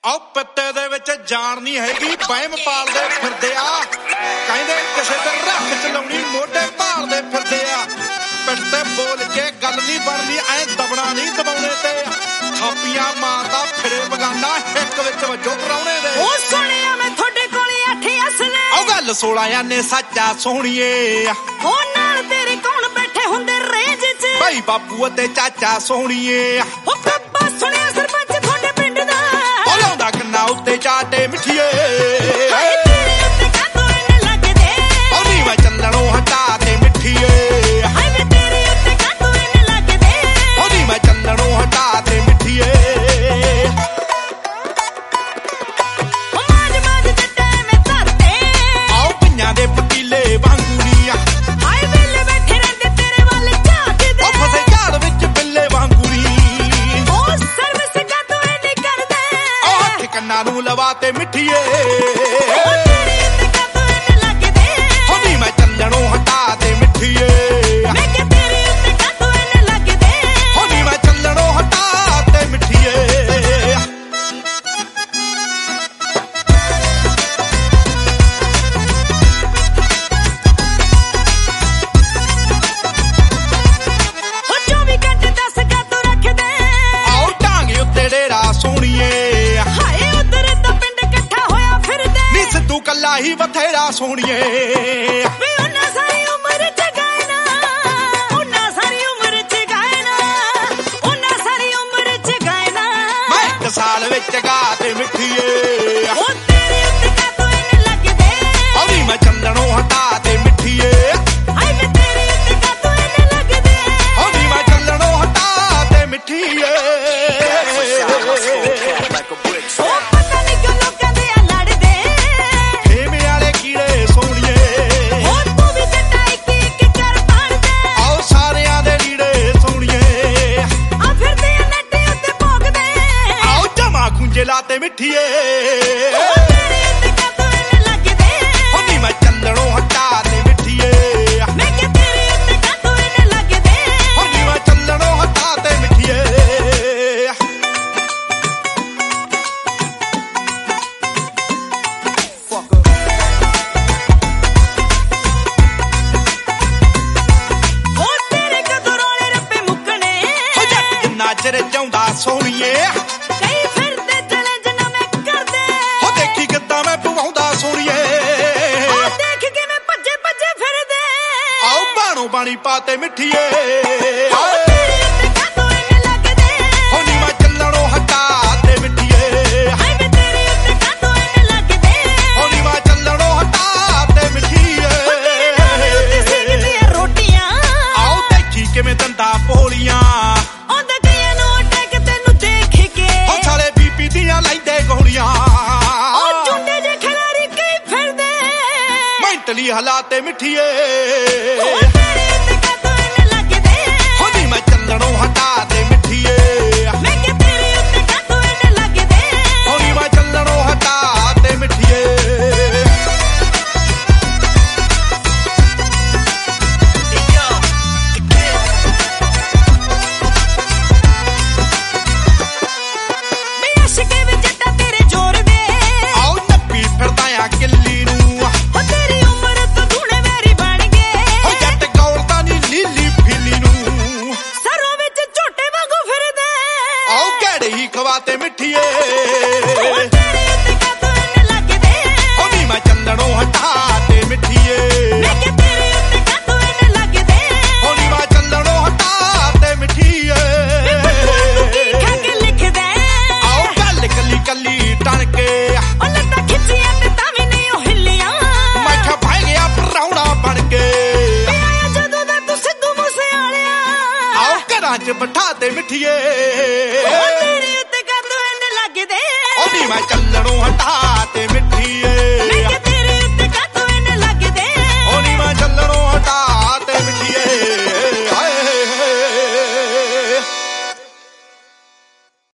ਆਹ ਪੱਤੇ ਦੇ ਵਿੱਚ ਜਾਨ ਨਹੀਂ ਹੈਗੀ, ਵਹਿਮ ਪਾਲਦੇ ਫਿਰਦੇ ਆ। ਕਹਿੰਦੇ ਕਿਸੇ ਤੇ ਰੱਖ ਚਲਾਉਣੀ, ਮੋਢੇ ਭਾਲਦੇ ਫਿਰਦੇ ਆ। ਪਿੱਠ ਤੇ ਬੋਲ ਕੇ ਗੱਲ ਨਹੀਂ ਬਣਦੀ, ਐ ਦਬਣਾ ਨਹੀਂ ਦਬਾਉਣੇ ਤੇ। ਥਾਪੀਆਂ ਮਾਰਦਾ ਫਿਰੇ ਬਗਾਨਾ, ਹਿੱਕ ਵਿੱਚ ਵੱਜੋ ਪ੍ਰਾਹੁਣੇ ਦੇ। ਉਹ ਸੁਣਿਆ ਮੈਂ ਤੁਹਾਡੇ ਕੋਲੇ 8 ਅਸਲੇ, ਉਹ ਗੱਲ 16 ਨੇ ਸੱਚਾ ਸੋਹਣੀਏ। ਉਹ ਨਾਲ ਤੇਰੇ ਕੌਣ ਬੈਠੇ ਹੁੰਦੇ ਰੇਂਜ 'ਚ, ਭਾਈ ਬਾਪੂ ਅਤੇ ਚਾਚਾ ਸੋਹਣੀਏ। ਉਹ ਕੱਬਾ ਸੁਣਿਆ ਸਰਪੰਚ ਤੁਹਾਡੇ ਪਿੰਡ ਦਾ, ਉਹ ਲਾਉਂਦਾ ਕੰਨਾਂ ਉੱਤੇ ਚਾਟੇ ਮਿੱਠੀਏ। ਤੇਰੇ ਉੱਤੇ ਕਾਤੋਂ ਇੰਨੇ ਲੱਗਦੇ, ਉਹ ਨੀ ਮੈਂ ਚੱਲਣੋਂ ਹਟਾ ਤੇ ਮਿੱਠੀਏ। ਹਾਏ ਵੇ ਤੇਰੇ ਉੱਤੇ ਕਾਤੋਂ ਇੰਨੇ ਲੱਗਦੇ, ਉਹ ਨੀ ਮੈਂ ਚੱਲਣੋਂ ਹਟਾ ਤੇ ਮਿੱਠੀਏ। ਉਹ ਮਾਝ ਜੱਟਾਂ ਐਵੇਂ ਧਰਦੇ, ਆਓ ਪਈਆਂ ਦੇ ਪਤੀਲੇ ਵਾਂਗੂ ਨੀ ਆ। ਹਾਏ ਵੇਲੇ ਬੈਠੇ ਰਹਿੰਦੇ ਤੇਰੇ ਵੱਲ ਝਾਕਦੇ, ਉਹ ਫਸੇ ਝਾੜ ਵਿੱਚ ਬਿੱਲੇ ਵਾਂਗੂ ਨੀ। ਉਹ ਸਰਵਿਸ ਕਾਤੋਂ ਇੰਨੀ ਕਰਦੇ, ਉਹ ਹੱਥ ਕੰਨਾਂ ਨੂੰ ਲਵਾ ਤੇ ਮਿੱਠੀਏ। ਉਹ ਤੇਰੇ ਉੱਤੇ ਕਾਤੋਂ ਇੰਨੇ ਲੱਗਦੇ, ਉਹ ਨੀ ਮੈਂ ਚੱਲਣੋਂ ਹਟਾ ਤੇ ਮਿੱਠੀਏ। ਮੈਂ ਕਿਹਾ ਤੇਰੇ ਉੱਤੇ ਕਾਤੋਂ ਇੰਨੇ ਲੱਗਦੇ, ਉਹ ਨੀ ਮੈਂ ਚੱਲਣੋਂ ਹਟਾ ਤੇ ਮਿੱਠੀਏ। ਉਹ 24 ਘੰਟੇ 10 ਕਾਤੋਂ ਰੱਖਦੇ, ਆਓ ਢਾਂਗੇ ਉੱਤੇ ਡੇਰਾ ਸੋਹਣੀਏ। ਹਾਏ ਉਧਰ ਤਾਂ ਪਿੰਡ ਇਕੱਠਾ ਹੋਇਆ ਫਿਰਦੇ, ਨੀ ਸਿੱਧੂ ਕੱਲਾ ਹੀ ਬਥੇਰਾ ਸੋਹਣੀਏ। ਵੇ ਉਹਨਾਂ ਸਾਰੀ ਉਮਰ ਚ ਗਾਏ ਨਾ, ਉਹਨਾਂ ਸਾਰੀ ਉਮਰ ਚ ਗਾਏ ਨਾ, ਉਹਨਾਂ ਸਾਰੀ ਉਮਰ ਚ ਗਾਏ ਨਾ। ਮੈਂ 1 ਸਾਲ ਵਿੱਚ ਗਾ ਤੇ ਮਿੱਠੀਏ। ਉਹ ਤੇਰੇ ਉੱਤੇ ਕਾਤੋਂ ਇੰਨੇ ਲੱਗਦੇ, ਉਹ ਨੀ ਮੈਂ ਚੱਲਣੋਂ ਹਟਾ ਤੇ ਮਿੱਠੀਏ। ਹਾਏ ਵੇ ਤੇਰੇ ਉੱਤੇ ਕਾਤੋਂ ਇੰਨੇ ਲੱਗਦੇ, ਉਹ ਨੀ ਮੈਂ ਚੱਲਣੋਂ ਹਟਾ ਤੇ ਮਿੱਠੀਏ। ਉਹ ਪਤਾ ਨੀ ਕਿਉਂ ਲੋਕਾਂ ਦੇ ਆ ਲੜਦੇ, ਖੇਮੇ ਵਾਲੇ ਕੀੜੇ ਸੋਹਣੀਏ। ਉਹ ਤੂੰ ਵੀ ਜੱਟਾ ਇੱਕ ਕਰ ਪਾੜਦੇ, ਆਓ ਸਾਰਿਆਂ ਦੇ ਲੀੜੇ ਸੋਹਣੀਏ। ਆ ਫਿਰਦੇ ਆ ਨੱਟੇ ਉੱਤੇ ਭੋਗਦੇ, ਆਓ ਜਮਾ ਖੁੰਝੇ ਲਾ ਤੇ ਮਿੱਠੀਏ। ਉਹ ਤੇਰੇ ਉੱਤੇ ਕਾਤੋਂ ਇੰਨੇ ਲੱਗਦੇ, ਉਹ ਨੀ ਮੈਂ ਚੱਲਣੋਂ ਹਟਾ ਤੇ ਮਿੱਠੀਏ। ਮੈਂ ਕਿਹਾ ਤੇਰੇ ਉੱਤੇ ਕਾਤੋਂ ਇੰਨੇ ਲੱਗਦੇ, ਉਹ ਨੀ ਮੈਂ ਚੱਲਣੋਂ ਹਟਾ ਤੇ ਮਿੱਠੀਏ। ਉਹ ਤੇਰੇ ਕਦੋਂ ਰੋਲੇ ਰੱਬੇ ਮੁੱਕਣੇ, ਹੋ ਜੱਟ ਜਿੰਨਾ ਚਿਰ ਚਾਹੁੰਦਾ ਸੋਹਣੀਏ। ਕਈ ਫਿਰਦੇ ਚੈਲੰਜ ਨਵੇਂ ਕਰਦੇ, ਹੋ ਦੇਖੀ ਕਿੱਦਾਂ ਮੈਂ ਪਵਾਉਂਦਾ ਸੋਹਣੀਏ। ਉਹ ਦੇਖ ਕਿਵੇਂ ਭੱਜੇ ਭੱਜੇ ਫਿਰਦੇ, ਆਓ ਬਾਣੋ ਬਾਣੀ ਪਾ ਤੇ ਮਿੱਠੀਏ। ਉਹ ਤੇਰੇ ਉੱਤੇ ਕਾਤੋਂ ਇੰਨੇ ਲੱਗਦੇ, ਹੋ ਨੀ ਮੈਂ ਚੱਲਣੋਂ ਹਟਾ ਤੇ ਮਿੱਠੀਏ। ਹਾਏ ਵੇ ਤੇਰੇ ਉੱਤੇ ਕਾਤੋਂ ਇੰਨੇ ਲੱਗਦੇ, ਹੋ ਨੀ ਮੈਂ ਚੱਲਣੋਂ ਹਟਾ ਤੇ ਮਿੱਠੀਏ। ਤੇਰੇ ਨਾਲ ਉੱਤੇ ਸੇਕਦੀਆਂ ਰੋਟੀਆਂ, ਆਓ ਦੇਖੀ ਕਿਵੇਂ ਦੰਦਾ ਪੋਲੀਆਂ। ਉਹਦੇ ਗਈਆਂ ਨੂੰ ਅਟੈਕ ਤੈਨੂੰ ਦੇਖ ਕੇ, ਉਹ ਸਾਲੇ ਬੀਪੀ ਦੀਆਂ ਲੈਂਦੇ ਗੋਲੀਆਂ। ਉਹ ਚੁੰਡੇ ਜੇ ਖਿਲਾਰੀ ਕਈ ਫਿਰਦੇ, ਮੈਂਟਲੀ ਹਲਾ ਤੇ ਮਿੱਠੀਏ। ਉਹ ਤੇਰੇ ਉੱਤੇ ਕਾਤੋਂ ਇੰਨੇ ਲੱਗਦੇ, ਹੋ ਨੀ ਮੈਂ ਚੱਲਣੋਂ ਹਟਾ ਤੇ ਮਿੱਠੀਏ। ਮੈਂ ਕਿਹਾ ਤੇਰੇ ਉੱਤੇ ਕਾਤੋਂ ਇੰਨੇ ਲੱਗਦੇ, ਹੋ ਨੀ ਮੈਂ ਚੱਲਣੋਂ ਹਟਾ ਤੇ ਮਿੱਠੀਏ। ਮੈਂ ਅਸ਼ਕੇ ਵਿੱਚ ਜੱਟਾ ਤੇਰੇ ਜ਼ੋਰ ਦੇ, ਆਓ ਨੱਪੀ ਫਿਰਦਾ ਆ ਕਿੱਲੀ ਨੂੰ। ਉਹ ਤੇਰੀ ਉਮਰ ਤੋਂ ਦੂਣੇ ਮੇਰੀ ਬਣ ਗਏ, ਹੋ ਜੱਟ ਗੌਲਦਾ ਨੀ ਲੀਲੀ ਫਿੱਲੀ ਨੂੰ। ਸਰੋਂ ਵਿੱਚ ਝੋਟੇ ਵਾਂਗੂ ਫਿਰਦੇ, ਆਓ ਘੜੇ ਹੀ ਖਵਾ ਤੇ ਮਿੱਠੀਏ। ਉਹ ਤੇਰੇ ਉੱਤੇ ਕਾਤੋਂ ਇੰਨੇ ਲੱਗਦੇ, ਹੋ ਨੀ ਮੈਂ ਚੱਲਣੋਂ ਹਟਾ ਤੇ ਮਿੱਠੀਏ। ਮੈਂ ਕਿਹਾ ਤੇਰੇ ਉੱਤੇ ਕਾਤੋਂ ਇੰਨੇ ਲੱਗਦੇ, ਹੋ ਨੀ ਮੈਂ ਚੱਲਣੋਂ ਹਟਾ ਤੇ ਮਿੱਠੀਏ। ਤੂੰ ਕੀ ਖਾ ਕੇ ਲਿਖਦਾ, ਆਓ ਗੱਲ ਕੱਲੀ ਕੱਲੀ ਟਣ ਕੇ। ਉਹ ਲੱਤਾਂ ਖਿੱਚੀਆਂ ਤੇ ਤਾਂ ਵੀ ਨਹੀਂ ਉਹ ਹਿੱਲੀਆਂ, ਮੈਂ ਕਿਹਾ ਭਾਈ ਗਿਆ ਪ੍ਰਾਹੁਣਾ ਬਣ ਕੇ। ਵੇ ਆਇਆ ਜਦੋਂ ਦਾ ਤੂੰ ਸਿੱਧੂ ਮੂਸੇਵਾਲਿਆ, ਆਓ ਘਰਾਂ 'ਚ ਬਿਠਾ ਤੇ ਮਿੱਠੀਏ। ਉਹ ਤੇਰੇ ਉੱਤੇ ਕਾਤੋਂ ਇੰਨੇ ਲੱਗਦੇ, ਉਹ ਨੀ ਮੈਂ ਚੱਲਣੋਂ ਹਟਾ ਤੇ